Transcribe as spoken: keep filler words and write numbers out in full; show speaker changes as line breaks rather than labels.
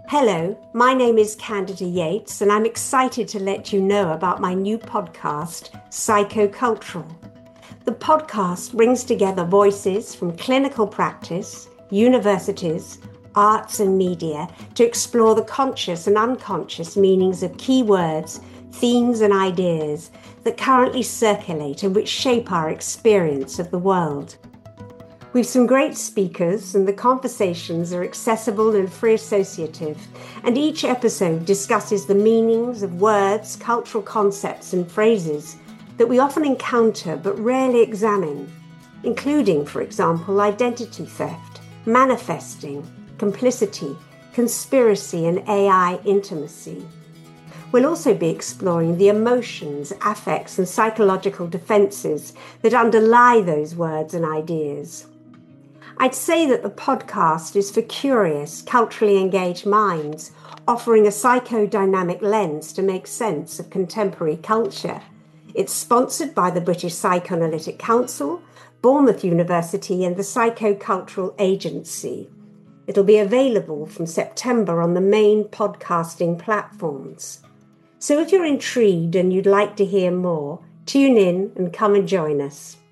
Hello, my name is Candida Yates, and I'm excited to let you know about my new podcast, Psychocultural. The podcast brings together voices from clinical practice, universities, arts and media to explore the conscious and unconscious meanings of key words, themes and ideas that currently circulate and which shape our experience of the world. We've some great speakers, and the conversations are accessible and free associative, and each episode discusses the meanings of words, cultural concepts and phrases that we often encounter but rarely examine, including, for example, identity theft, manifesting, complicity, conspiracy and A I intimacy. We'll also be exploring the emotions, affects and psychological defences that underlie those words and ideas. I'd say that the podcast is for curious, culturally engaged minds, offering a psychodynamic lens to make sense of contemporary culture. It's sponsored by the British Psychoanalytic Council, Bournemouth University and the Psychocultural Agency. It'll be available from September on the main podcasting platforms. So if you're intrigued and you'd like to hear more, tune in and come and join us.